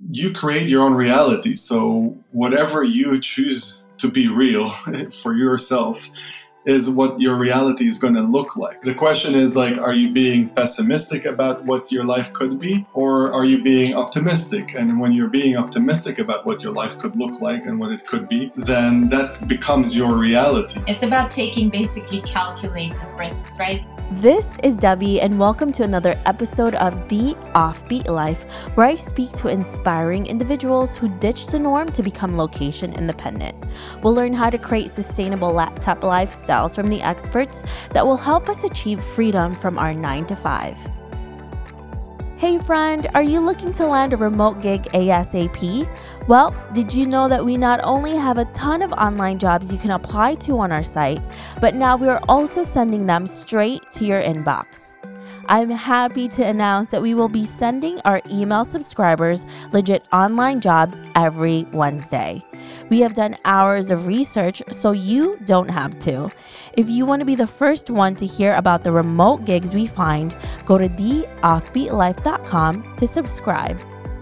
you create your own reality. So whatever you choose to be real for yourself is what your reality is going to look like. The question is like, are you being pessimistic about what your life could be, or are you being optimistic? And when you're being optimistic about what your life could look like and what it could be, then that becomes your reality. It's about taking basically calculated risks, right? This is Debbie, and welcome to another episode of The Offbeat Life, where I speak to inspiring individuals who ditch the norm to become location independent. We'll learn how to create sustainable laptop lifestyles from the experts that will help us achieve freedom from our 9 to 5. Hey friend, are you looking to land a remote gig ASAP? Well, did you know that we not only have a ton of online jobs you can apply to on our site, but now we are also sending them straight to your inbox. I'm happy to announce that we will be sending our email subscribers legit online jobs every Wednesday. We have done hours of research, so you don't have to. If you want to be the first one to hear about the remote gigs we find, go to theoffbeatlife.com to subscribe.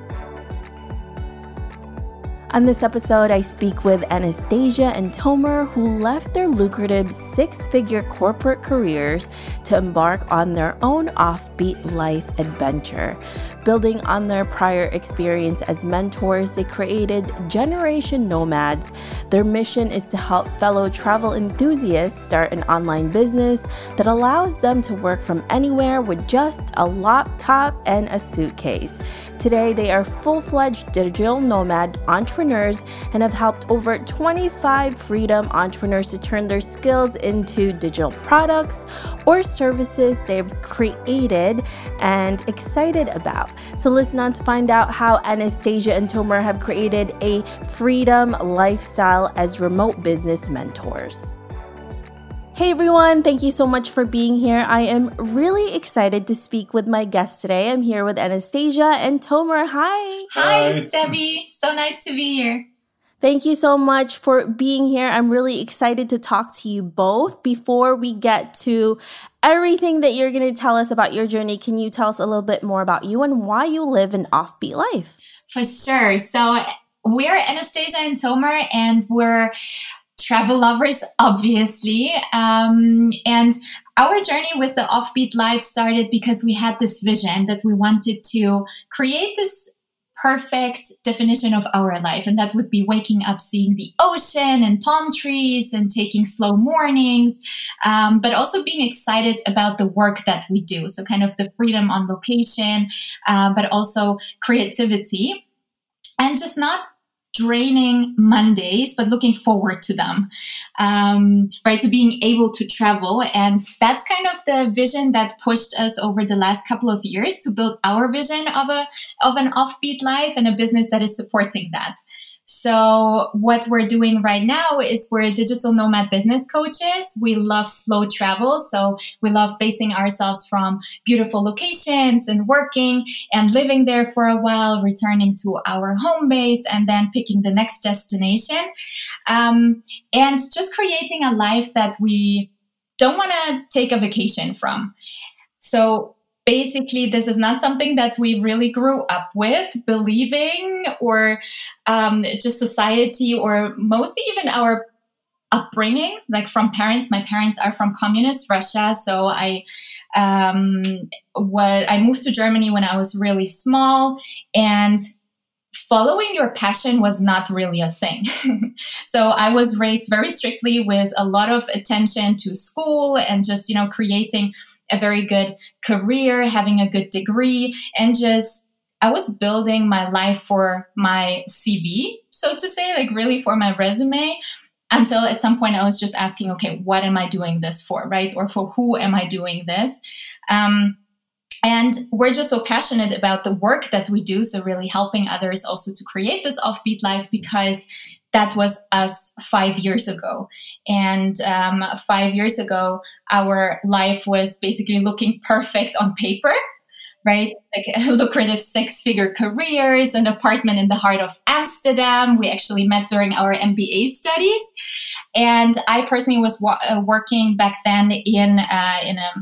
On this episode, I speak with Anastasia and Tomer, who left their lucrative 6-figure corporate careers to embark on their own offbeat life adventure. Building on their prior experience as mentors, they created Generation Nomads. Their mission is to help fellow travel enthusiasts start an online business that allows them to work from anywhere with just a laptop and a suitcase. Today, they are full-fledged digital nomad entrepreneurs and have helped over 25 freedom entrepreneurs to turn their skills into digital products or services they've created and excited about. So listen on to find out how Anastasia and Tomer have created a freedom lifestyle as remote business mentors. Hey everyone, thank you so much for being here. I am really excited to speak with my guest today. I'm here with Anastasia and Tomer. Hi. Hi, Debbie. So nice to be here. Thank you so much for being here. I'm really excited to talk to you both. Before we get to everything that you're going to tell us about your journey, can you tell us a little bit more about you and why you live an offbeat life? For sure. So we're Anastasia and Tomer, and we're travel lovers, obviously. And our journey with the offbeat life started because we had this vision that we wanted to create this perfect definition of our life. And that would be waking up, seeing the ocean and palm trees and taking slow mornings, but also being excited about the work that we do. So kind of the freedom on location, but also creativity, and just not draining Mondays, but looking forward to them, right? To being able to travel. And that's kind of the vision that pushed us over the last couple of years to build our vision of an offbeat life and a business that is supporting that. So what we're doing right now is we're digital nomad business coaches. We love slow travel. So we love basing ourselves from beautiful locations and working and living there for a while, returning to our home base and then picking the next destination. And just creating a life that we don't want to take a vacation from. So basically, this is not something that we really grew up with, believing, or just society, or mostly even our upbringing, like from parents. My parents are from communist Russia, so I moved to Germany when I was really small, and following your passion was not really a thing. So I was raised very strictly with a lot of attention to school and just, creating a very good career, having a good degree, and just, I was building my life for my CV, so to say, like really for my resume, until at some point I was just asking, okay, what am I doing this for, right? Or for who am I doing this? And we're just so passionate about the work that we do. So really helping others also to create this offbeat life, because that was us 5 years ago. And 5 years ago, our life was basically looking perfect on paper, right? Like lucrative 6-figure careers, an apartment in the heart of Amsterdam. We actually met during our MBA studies. And I personally was working back then in a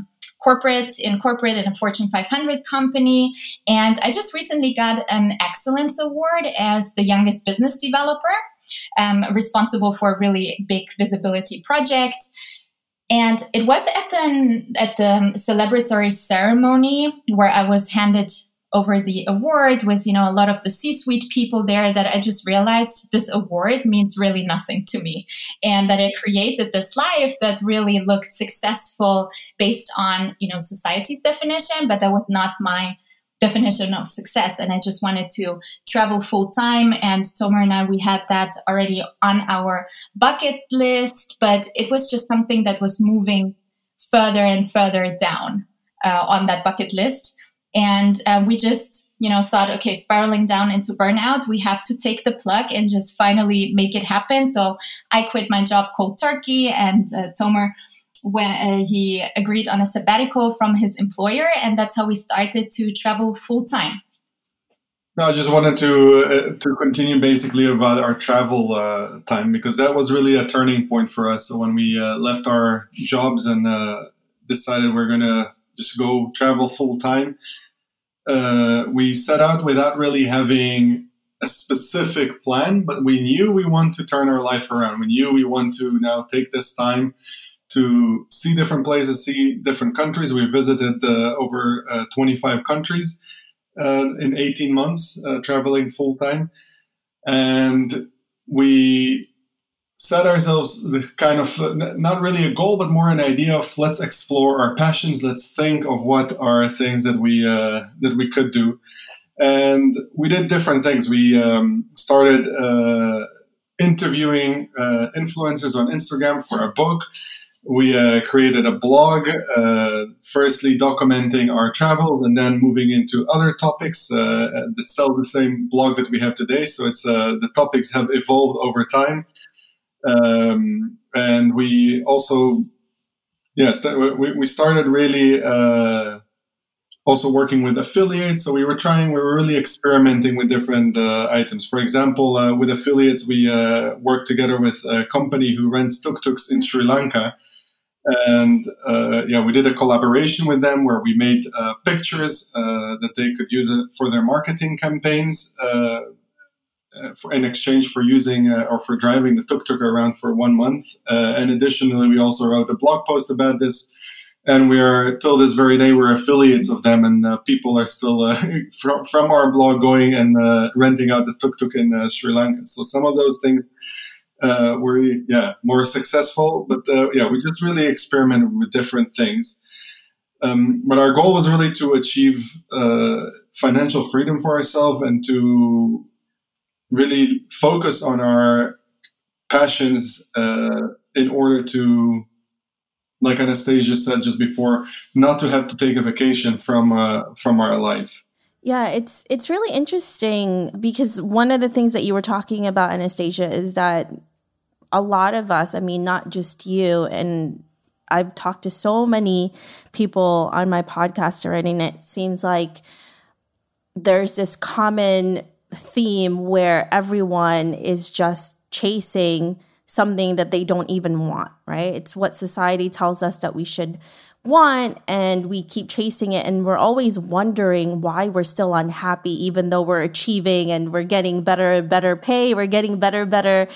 corporate in a Fortune 500 company. And I just recently got an Excellence Award as the youngest business developer, responsible for a really big visibility project. And it was at the celebratory ceremony where I was handed over the award with, a lot of the C-suite people there, that I just realized this award means really nothing to me, and that I created this life that really looked successful based on, society's definition, but that was not my definition of success. And I just wanted to travel full time. And Tomer and I, we had that already on our bucket list, but it was just something that was moving further and further down on that bucket list. And we just, thought, okay, spiraling down into burnout, we have to take the plug and just finally make it happen. So I quit my job cold turkey, and Tomer, when he agreed on a sabbatical from his employer, and that's how we started to travel full time. No, I just wanted to continue basically about our travel time, because that was really a turning point for us. So when we left our jobs and decided we're going to just go travel full time, we set out without really having a specific plan, but we knew we want to turn our life around. We knew we want to now take this time to see different places, see different countries. We visited over 25 countries in 18 months, traveling full time. And we set ourselves the kind of, not really a goal, but more an idea of, let's explore our passions. Let's think of what are things that we could do. And we did different things. We started interviewing influencers on Instagram for a book. We created a blog, firstly documenting our travels, and then moving into other topics that sell the same blog that we have today. So it's the topics have evolved over time. And we also, we started really also working with affiliates. So we were really experimenting with different items. For example, with affiliates, we worked together with a company who rents tuk-tuks in Sri Lanka. And we did a collaboration with them where we made pictures that they could use for their marketing campaigns in exchange for using or for driving the tuk-tuk around for 1 month. And additionally, we also wrote a blog post about this. And we are, till this very day, we're affiliates of them, and people are still from our blog going and renting out the tuk-tuk in Sri Lanka. So some of those things were more successful, but we just really experimented with different things. But our goal was really to achieve financial freedom for ourselves and to really focus on our passions in order to, like Anastasia said just before, not to have to take a vacation from our life. Yeah, it's really interesting because one of the things that you were talking about, Anastasia, is that a lot of us, I mean, not just you, and I've talked to so many people on my podcast already, and it seems like there's this common theme where everyone is just chasing something that they don't even want, right? It's what society tells us that we should want, and we keep chasing it, and we're always wondering why we're still unhappy, even though we're achieving and we're getting better pay, we're getting better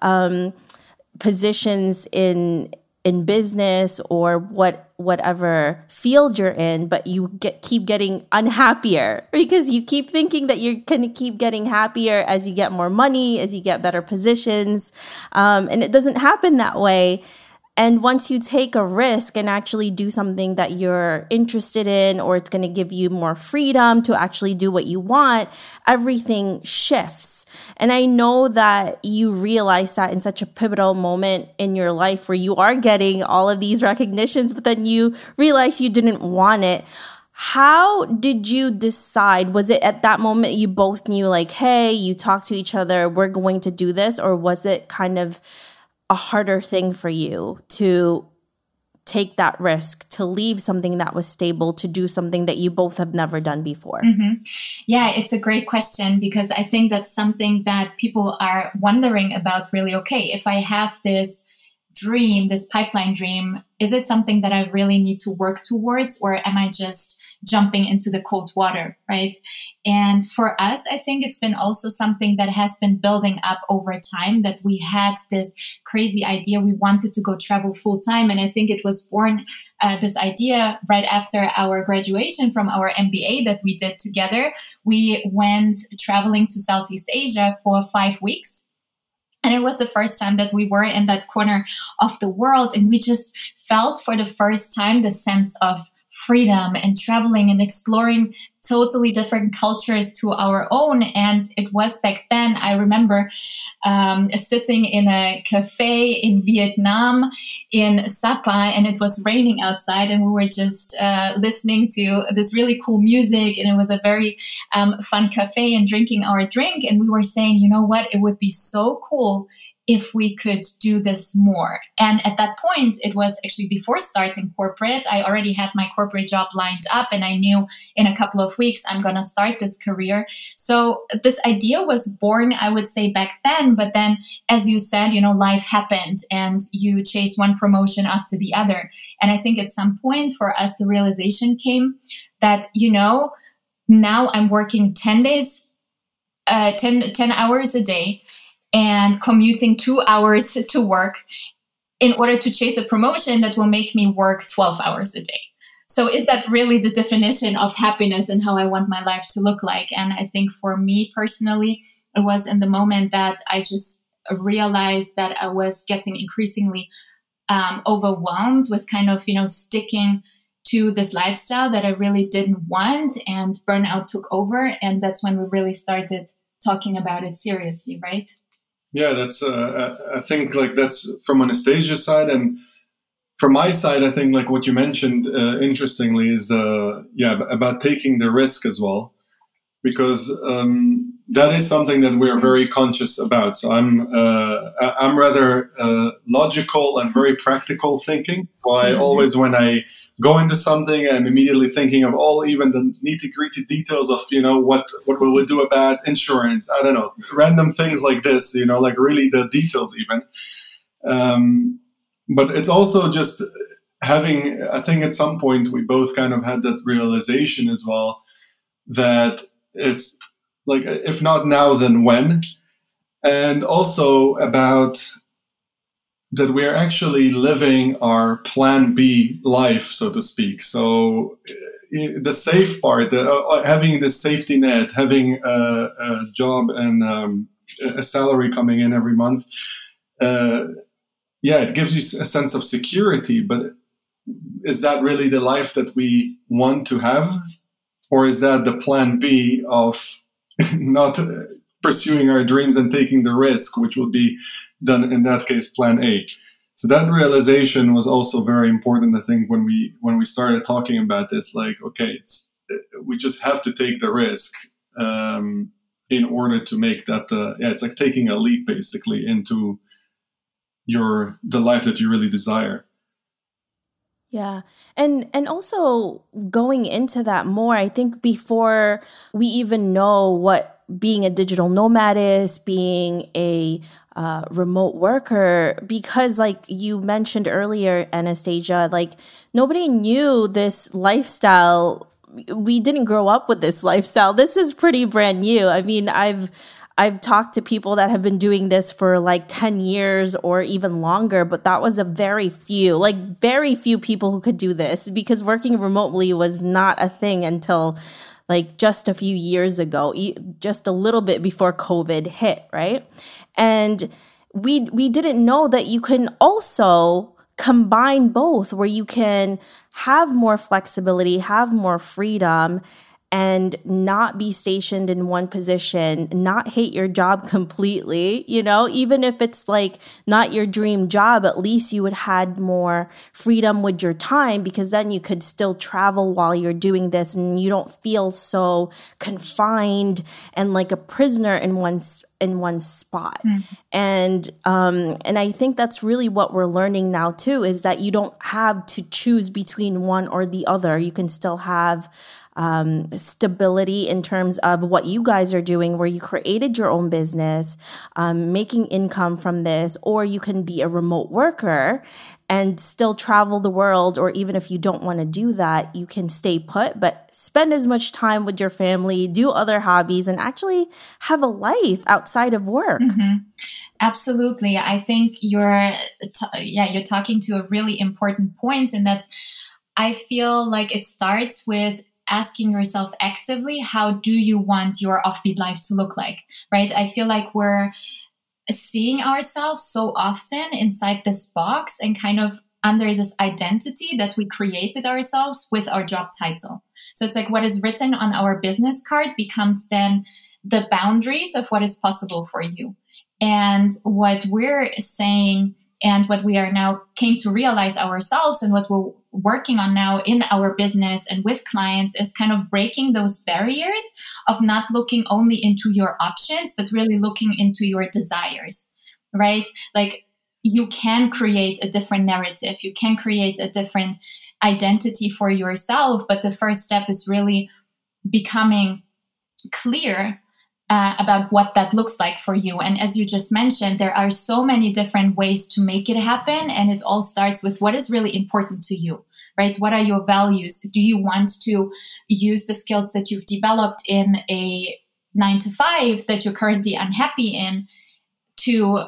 positions in business or whatever field you're in, but you keep getting unhappier because you keep thinking that you're going to keep getting happier as you get more money, as you get better positions, and it doesn't happen that way. And once you take a risk and actually do something that you're interested in, or it's going to give you more freedom to actually do what you want, everything shifts. And I know that you realize that in such a pivotal moment in your life where you are getting all of these recognitions, but then you realize you didn't want it. How did you decide? Was it at that moment you both knew, like, hey, you talked to each other, we're going to do this? Or was it kind of a harder thing for you to take that risk, to leave something that was stable, to do something that you both have never done before? Mm-hmm. Yeah, it's a great question, because I think that's something that people are wondering about really. Okay, if I have this dream, this pipeline dream, is it something that I really need to work towards, or am I just jumping into the cold water, right? And for us, I think it's been also something that has been building up over time, that we had this crazy idea. We wanted to go travel full time. And I think it was born, this idea, right after our graduation from our MBA that we did together. We went traveling to Southeast Asia for 5 weeks. And it was the first time that we were in that corner of the world. And we just felt for the first time the sense of freedom and traveling and exploring totally different cultures to our own. And it was back then, I remember sitting in a cafe in Vietnam in Sapa, and it was raining outside, and we were just listening to this really cool music, and it was a very fun cafe, and drinking our drink. And we were saying, you know what, it would be so cool if we could do this more. And at that point, it was actually before starting corporate. I already had my corporate job lined up, and I knew in a couple of weeks I'm going to start this career. So this idea was born, I would say, back then. But then, as you said, you know, life happened and you chase one promotion after the other. And I think at some point for us, the realization came that, you know, now I'm working 10 hours a day, and commuting 2 hours to work in order to chase a promotion that will make me work 12 hours a day. So is that really the definition of happiness and how I want my life to look like? And I think for me personally, it was in the moment that I just realized that I was getting increasingly overwhelmed with kind of, you know, sticking to this lifestyle that I really didn't want, and burnout took over. And that's when we really started talking about it seriously, right? Yeah, that's. I think like that's from Anastasia's side, and from my side, I think like what you mentioned, interestingly, is about taking the risk as well, because that is something that we're very conscious about. So I'm rather logical and very practical thinking. So I always, when I go into something, I'm immediately thinking of all even the nitty-gritty details of, you know, what will we do about insurance? I don't know, random things like this, you know, like really the details even. But it's also just having, I think at some point we both kind of had that realization as well, that it's like, if not now, then when? And also about that we're actually living our plan B life, so to speak. So the safe part, having the safety net, having a job and a salary coming in every month, it gives you a sense of security. But is that really the life that we want to have? Or is that the plan B of not pursuing our dreams and taking the risk, which will be done in that case, plan A? So that realization was also very important, I think, when we started talking about this. Like, okay, we just have to take the risk in order to make that. It's like taking a leap, basically, into the life that you really desire. Yeah. And also going into that more, I think before we even know what being a digital nomad is, being a remote worker, because like you mentioned earlier, Anastasia, like nobody knew this lifestyle. We didn't grow up with this lifestyle. This is pretty brand new. I mean, I've talked to people that have been doing this for like 10 years or even longer, but that was very few people who could do this, because working remotely was not a thing until like just a few years ago, just a little bit before COVID hit, right? And we didn't know that you can also combine both, where you can have more flexibility, have more freedom, and not be stationed in one position, not hate your job completely, you know, even if it's like not your dream job, at least you would had more freedom with your time, because then you could still travel while you're doing this and you don't feel so confined and like a prisoner in in one spot. And I think that's really what we're learning now too, is that you don't have to choose between one or the other. You can still have stability in terms of what you guys are doing, where you created your own business, making income from this, or you can be a remote worker and still travel the world. Or even if you don't want to do that, you can stay put, but spend as much time with your family, do other hobbies, and actually have a life outside of work. Absolutely. I think you're talking to a really important point, and that's, I feel like it starts with asking yourself actively, how do you want your offbeat life to look like, right? I feel like we're seeing ourselves so often inside this box and kind of under this identity that we created ourselves with our job title. So it's like what is written on our business card becomes then the boundaries of what is possible for you. And what we're saying and what we are now came to realize ourselves and what we're working on now in our business and with clients is kind of breaking those barriers of not looking only into your options, but really looking into your desires, right? Like you can create a different narrative. You can create a different identity for yourself. But the first step is really becoming clear about what that looks like for you. And as you just mentioned, there are so many different ways to make it happen. And it all starts with what is really important to you, right? What are your values? Do you want to use the skills that you've developed in a 9-to-5 that you're currently unhappy in to,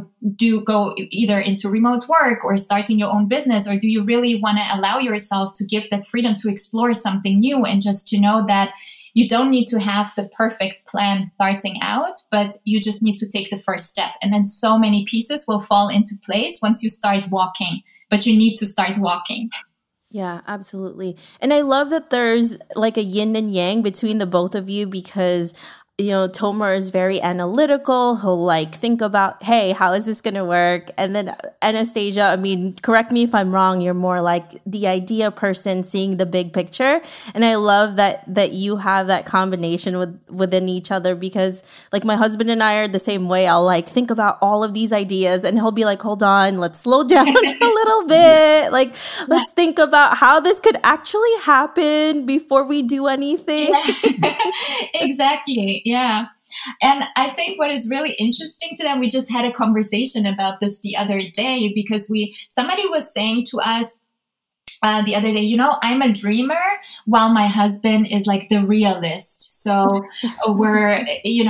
go either into remote work or starting your own business? Or do you really want to allow yourself to give that freedom to explore something new and just to know that you don't need to have the perfect plan starting out, but you just need to take the first step. And then so many pieces will fall into place once you start walking, but you need to start walking. Yeah, absolutely. And I love that there's like a yin and yang between the both of you, because Tomer is very analytical. He'll like think about, hey, how is this going to work? And then Anastasia, correct me if I'm wrong, you're more like the idea person, seeing the big picture. And I love that you have that combination within each other, because like my husband and I are the same way. I'll like think about all of these ideas and he'll be like, hold on, let's slow down a little bit. Like, let's think about how this could actually happen before we do anything. Exactly. Yeah. And I think what is really interesting to them, we just had a conversation about this the other day, because somebody was saying to us the other day, I'm a dreamer while my husband is like the realist. So we're,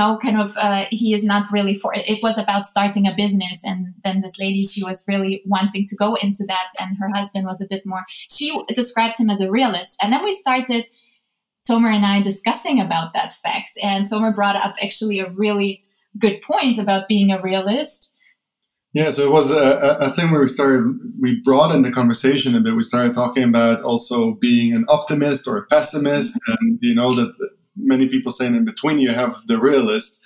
he is not really it was about starting a business. And then this lady, she was really wanting to go into that. And her husband was a bit more, she described him as a realist. And then we started, Tomer and I, discussing about that fact. And Tomer brought up actually a really good point about being a realist. Yeah, so it was a thing where we broadened the conversation a bit. We started talking about also being an optimist or a pessimist. And that many people saying in between you have the realist.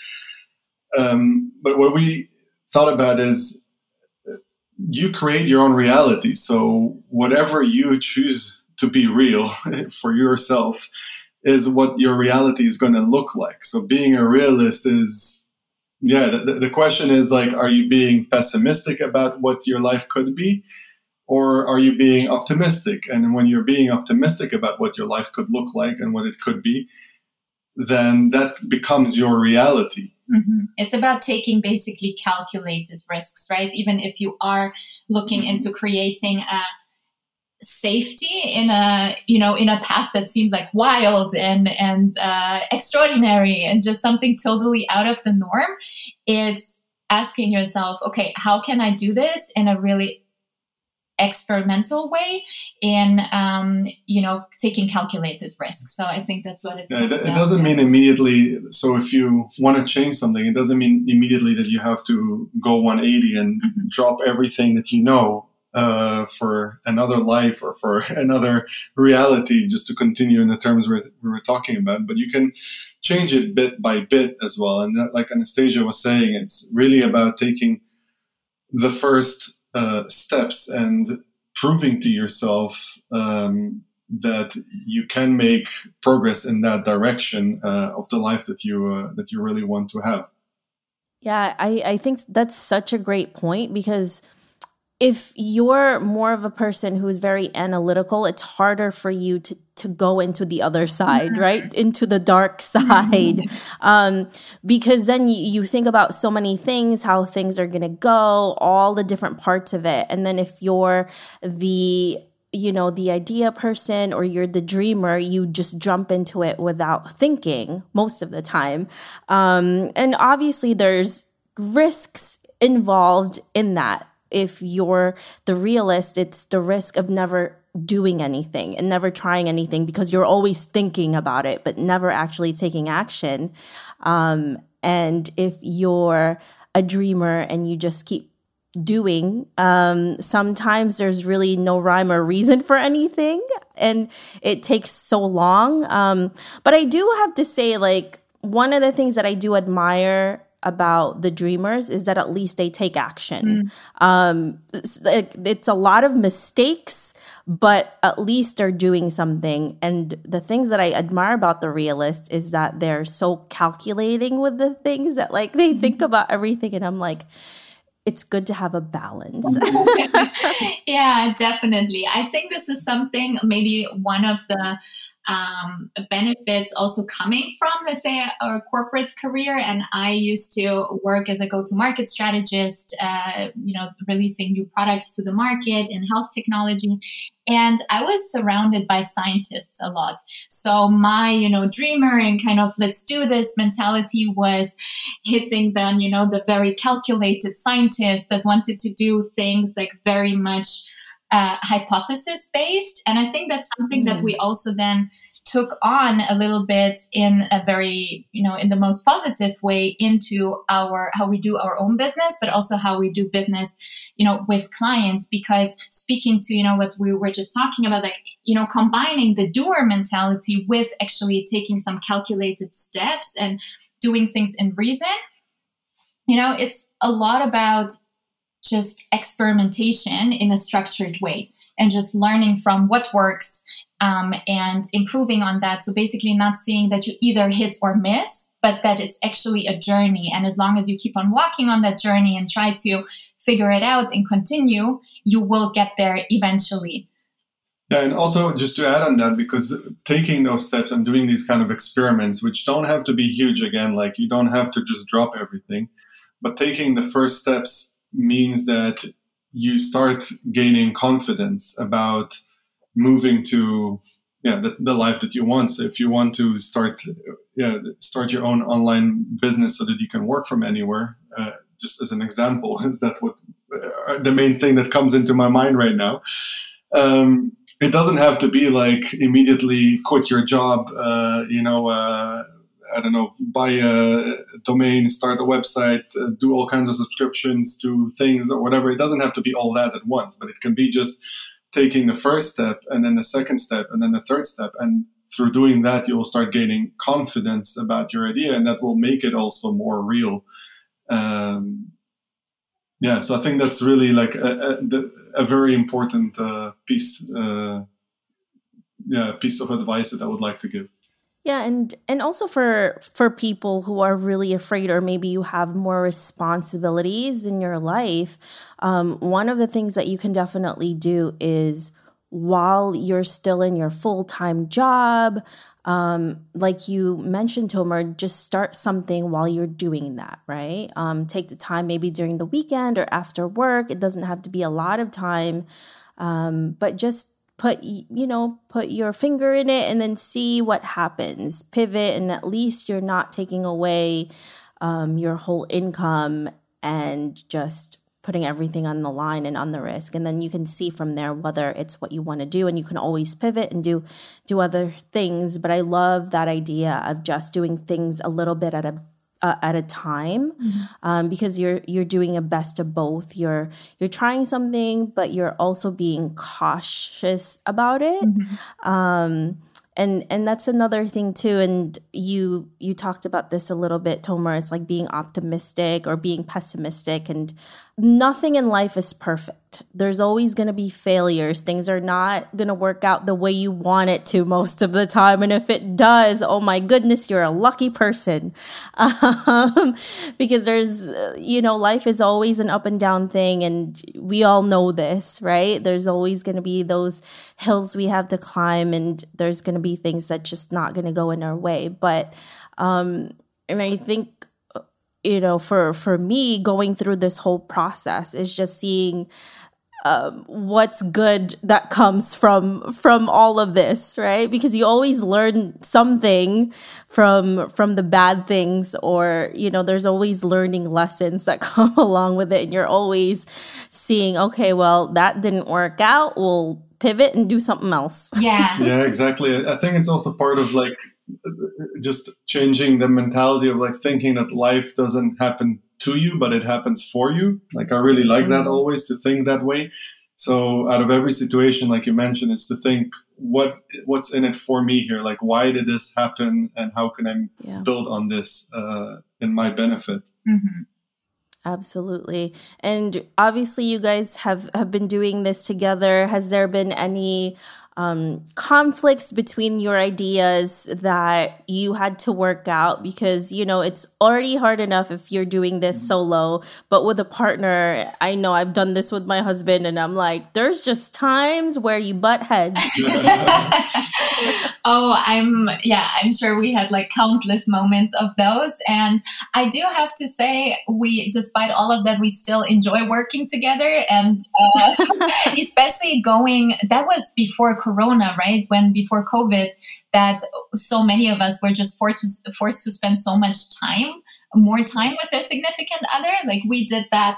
But what we thought about is you create your own reality. So whatever you choose to be real for yourself is what your reality is going to look like. So being a realist is, the question is like, are you being pessimistic about what your life could be? Or are you being optimistic? And when you're being optimistic about what your life could look like and what it could be, then that becomes your reality. Mm-hmm. It's about taking basically calculated risks, right? Even if you are looking into creating a safety in a path that seems like wild and extraordinary and just something totally out of the norm, it's asking yourself, okay, how can I do this in a really experimental way in taking calculated risks. So I think that's what it doesn't mean immediately. So if you want to change something, it doesn't mean immediately that you have to go 180 and drop everything that for another life or for another reality, just to continue in the terms we were talking about. But you can change it bit by bit as well. And that, like Anastasia was saying, it's really about taking the first steps and proving to yourself that you can make progress in that direction of the life that you really want to have. Yeah, I think that's such a great point, because if you're more of a person who is very analytical, it's harder for you to go into the other side, right? Into the dark side. Because then you think about so many things, how things are going to go, all the different parts of it. And then if you're the idea person or you're the dreamer, you just jump into it without thinking most of the time. And obviously there's risks involved in that. If you're the realist, it's the risk of never doing anything and never trying anything, because you're always thinking about it, but never actually taking action. And if you're a dreamer and you just keep doing, sometimes there's really no rhyme or reason for anything, and it takes so long. But I do have to say, like, one of the things that I do admire about the dreamers is that at least they take action. It's a lot of mistakes, but at least they're doing something. And the things that I admire about the realist is that they're so calculating with the things, that like they think about everything, and I'm like, it's good to have a balance. Yeah, definitely. I think this is something, maybe one of the benefits also coming from, let's say, our corporate career. And I used to work as a go-to-market strategist, releasing new products to the market in health technology. And I was surrounded by scientists a lot. So my, dreamer and kind of let's do this mentality was hitting then, the very calculated scientists that wanted to do things like very much hypothesis based. And I think that's something that we also then took on a little bit in a very, in the most positive way into how we do our own business, but also how we do business, with clients. Because speaking to, what we were just talking about, like, combining the doer mentality with actually taking some calculated steps and doing things in reason, it's a lot about just experimentation in a structured way and just learning from what works and improving on that. So basically not seeing that you either hit or miss, but that it's actually a journey. And as long as you keep on walking on that journey and try to figure it out and continue, you will get there eventually. Yeah, and also just to add on that, because taking those steps and doing these kind of experiments, which don't have to be huge, again, like you don't have to just drop everything, but taking the first steps means that you start gaining confidence about moving to the life that you want. So if you want to start your own online business so that you can work from anywhere, just as an example, is that what the main thing that comes into my mind right now. It doesn't have to be like immediately quit your job, I don't know, buy a domain, start a website, do all kinds of subscriptions to things or whatever. It doesn't have to be all that at once, but it can be just taking the first step and then the second step and then the third step. And through doing that, you will start gaining confidence about your idea, and that will make it also more real. So I think that's really like a very important piece of advice that I would like to give. Yeah, and also for people who are really afraid, or maybe you have more responsibilities in your life, one of the things that you can definitely do is, while you're still in your full-time job, like you mentioned, Tomer, just start something while you're doing that, right? Take the time maybe during the weekend or after work. It doesn't have to be a lot of time, but just put your finger in it and then see what happens. Pivot, and at least you're not taking away your whole income and just putting everything on the line and on the risk. And then you can see from there whether it's what you want to do, and you can always pivot and do other things. But I love that idea of just doing things a little bit at a time, because you're doing a best of both. You're trying something, but you're also being cautious about it. And that's another thing too. And you talked about this a little bit, Tomer. It's like being optimistic or being pessimistic, and nothing in life is perfect. There's always going to be failures. Things are not going to work out the way you want it to most of the time. And if it does, oh my goodness, you're a lucky person. Because there's, life is always an up and down thing. And we all know this, right? There's always going to be those hills we have to climb, and there's going to be things that just not going to go in our way. But, and I think, for me, going through this whole process is just seeing what's good that comes from all of this, right? Because you always learn something from the bad things, or there's always learning lessons that come along with it, and you're always seeing, okay, well, that didn't work out, we'll pivot and do something else. Yeah, exactly. I think it's also part of just changing the mentality of thinking that life doesn't happen to you, but it happens for you. I really like that, always to think that way. So out of every situation, like you mentioned, it's to think what's in it for me here. Why did this happen, and how can I build on this in my benefit? Mm-hmm. Absolutely. And obviously you guys have been doing this together. Has there been any conflicts between your ideas that you had to work out? Because, it's already hard enough if you're doing this solo, but with a partner, I know I've done this with my husband, and I'm like, there's just times where you butt heads. I'm sure we had countless moments of those. And I do have to say, despite all of that, we still enjoy working together. And especially that was before Corona, right? Before COVID, that so many of us were just forced to spend so much more time with their significant other. We did that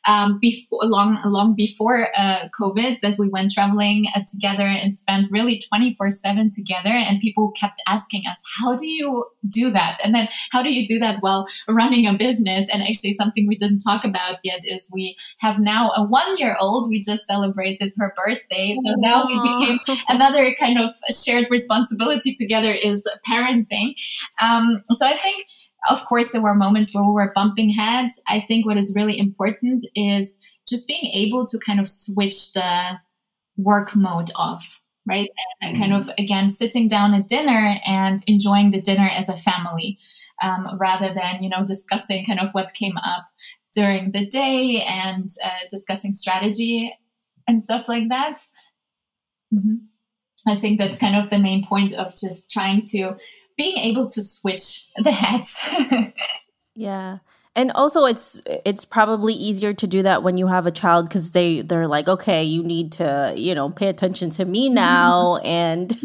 long before COVID, that we went traveling together and spent really 24/7 together. And people kept asking us, how do you do that? And then how do you do that while running a business? And actually something we didn't talk about yet is we have now a 1-year-old. We just celebrated her birthday. So now we became another kind of shared responsibility together is parenting. So I think, of course, there were moments where we were bumping heads. I think what is really important is just being able to kind of switch the work mode off, right? And kind of, again, sitting down at dinner and enjoying the dinner as a family, rather than, discussing kind of what came up during the day and discussing strategy and stuff like that. Mm-hmm. I think that's kind of the main point of just being able to switch the hats. Yeah. And also it's probably easier to do that when you have a child, because they're like, okay, you need to, pay attention to me now, and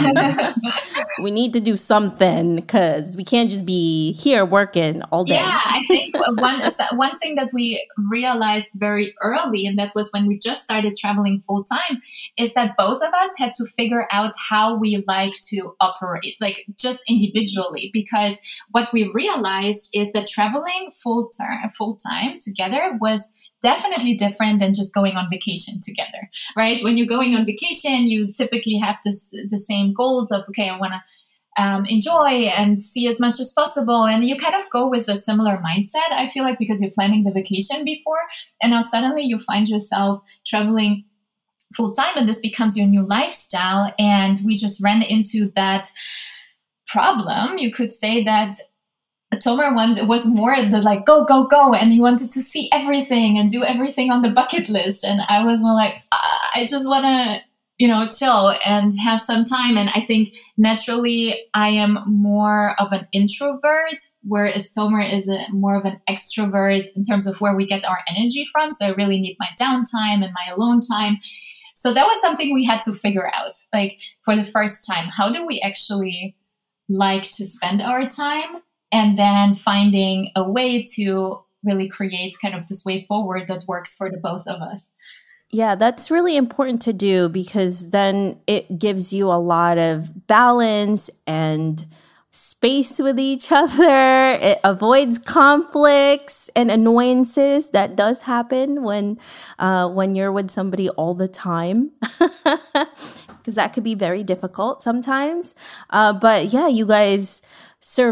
we need to do something, because we can't just be here working all day. Yeah, I think one thing that we realized very early, and that was when we just started traveling full time, is that both of us had to figure out how we like to operate, just individually, because what we realized is that traveling full time together was definitely different than just going on vacation together, right? When you're going on vacation, you typically have the same goals of, okay, I want to enjoy and see as much as possible. And you kind of go with a similar mindset, I feel like, because you're planning the vacation before. And now suddenly you find yourself traveling full time, and this becomes your new lifestyle. And we just ran into that problem. You could say that Tomer was more the go, go, go. And he wanted to see everything and do everything on the bucket list. And I was more I just want to, chill and have some time. And I think naturally I am more of an introvert, whereas Tomer is more of an extrovert in terms of where we get our energy from. So I really need my downtime and my alone time. So that was something we had to figure out, for the first time. How do we actually like to spend our time? And then finding a way to really create kind of this way forward that works for the both of us. Yeah, that's really important to do, because then it gives you a lot of balance and space with each other. It avoids conflicts and annoyances that does happen when you're with somebody all the time, because that could be very difficult sometimes. But yeah, you guys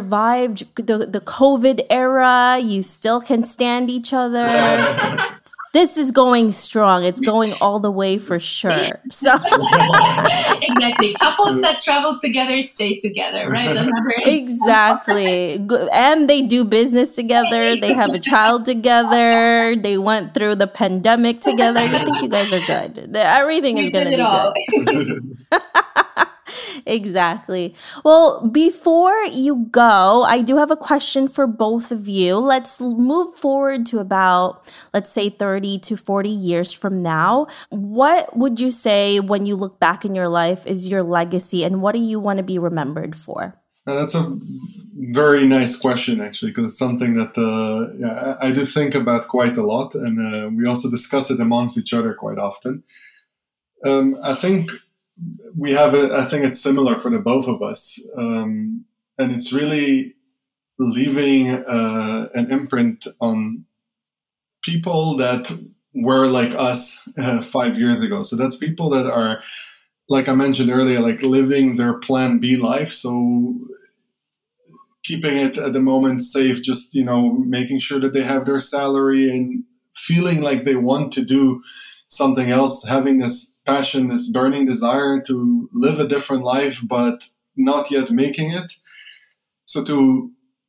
survived the COVID era. You still can stand each other. this is going strong. It's going all the way for sure. So exactly. Couples that travel together stay together, right? Exactly. And they do business together. They have a child together. They went through the pandemic together. I think you guys are good. Everything is going to be good. Exactly. Well, before you go, I do have a question for both of you. Let's move forward to about, let's say, 30 to 40 years from now. What would you say when you look back in your life is your legacy, and what do you want to be remembered for? That's a very nice question, actually, because it's something that I do think about quite a lot, and we also discuss it amongst each other quite often. I think we have I think it's similar for the both of us. And it's really leaving an imprint on people that were like us 5 years ago. So that's people that are, like I mentioned earlier, like living their plan B life. So keeping it at the moment safe, just, making sure that they have their salary and feeling like they want to do something else, having this passion, this burning desire to live a different life, but not yet making it. So to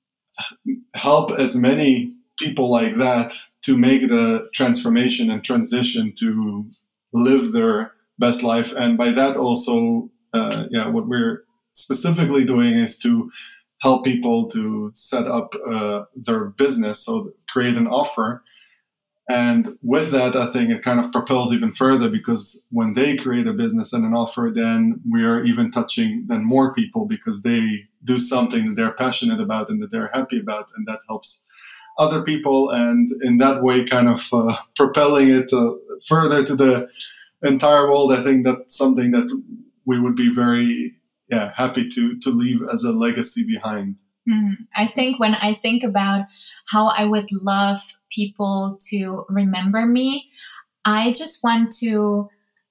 help as many people like that to make the transformation and transition to live their best life. And by that also, what we're specifically doing is to help people to set up their business, so create an offer. And with that, I think it kind of propels even further, because when they create a business and an offer, then we are even touching then more people, because they do something that they're passionate about and that they're happy about, and that helps other people. And in that way, kind of propelling it further to the entire world. I think that's something that we would be very happy to leave as a legacy behind. I think when I think about how I would love people to remember me, I just want to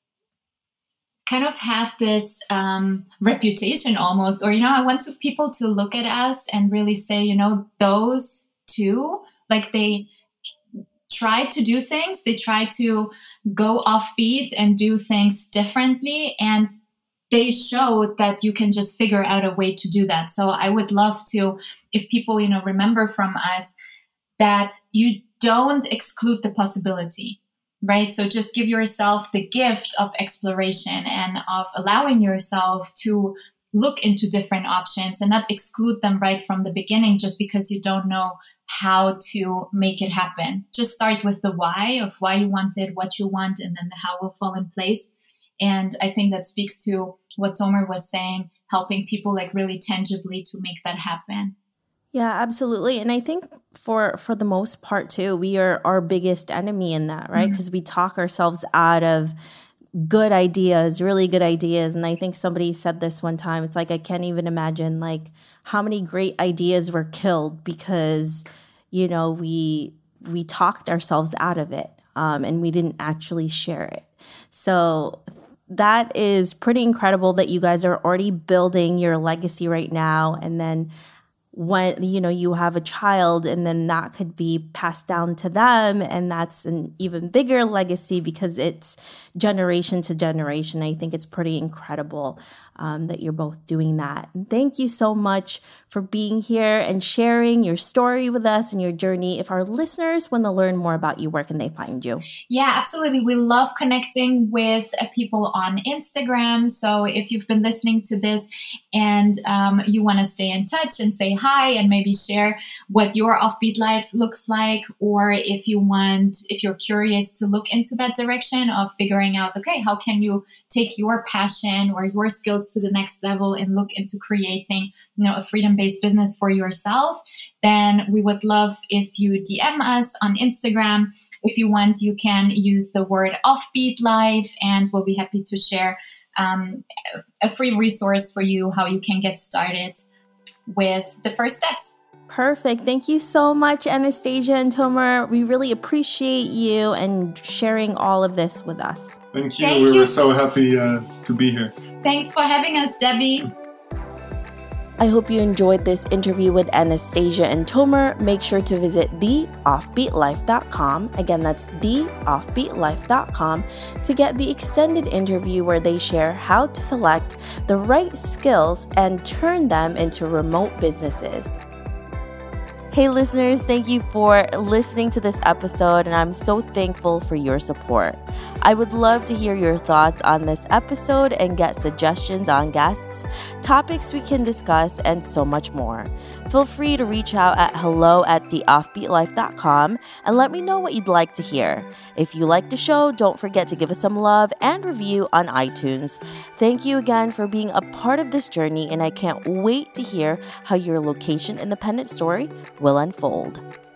kind of have this reputation almost, or, I want people to look at us and really say, those two, like, they try to do things, they try to go offbeat and do things differently, and they show that you can just figure out a way to do that. So I would love to, if people, remember from us, that you don't exclude the possibility, right? So just give yourself the gift of exploration and of allowing yourself to look into different options and not exclude them right from the beginning just because you don't know how to make it happen. Just start with the why of why you want it, what you want, and then the how will fall in place. And I think that speaks to what Tomer was saying, helping people like really tangibly to make that happen. Yeah, absolutely. And I think for the most part too, we are our biggest enemy in that, right? Because we talk ourselves out of good ideas, really good ideas. And I think somebody said this one time, it's like, I can't even imagine like how many great ideas were killed because, we talked ourselves out of it and we didn't actually share it. So that is pretty incredible that you guys are already building your legacy right now. And then when, you have a child and then that could be passed down to them. And that's an even bigger legacy because it's generation to generation. I think it's pretty incredible that you're both doing that. And thank you so much for being here and sharing your story with us and your journey. If our listeners want to learn more about you, where can they find you? Yeah, absolutely. We love connecting with people on Instagram. So if you've been listening to this and you want to stay in touch and say hi and maybe share what your offbeat life looks like, or if you're curious to look into that direction of figuring out, okay, how can you take your passion or your skills to the next level and look into creating, a freedom-based business for yourself, then we would love if you DM us on Instagram. If you want, you can use the word offbeat life and we'll be happy to share a free resource for you, how you can get started with the first steps. Perfect. Thank you so much, Anastasia and Tomer. We really appreciate you and sharing all of this with us. Thank you. We were so happy to be here. Thanks for having us, Debbie. I hope you enjoyed this interview with Anastasia and Tomer. Make sure to visit theoffbeatlife.com. Again, that's theoffbeatlife.com to get the extended interview where they share how to select the right skills and turn them into remote businesses. Hey listeners, thank you for listening to this episode, and I'm so thankful for your support. I would love to hear your thoughts on this episode and get suggestions on guests, topics we can discuss, and so much more. Feel free to reach out at hello@theoffbeatlife.com and let me know what you'd like to hear. If you like the show, don't forget to give us some love and review on iTunes. Thank you again for being a part of this journey, and I can't wait to hear how your location independent story will unfold.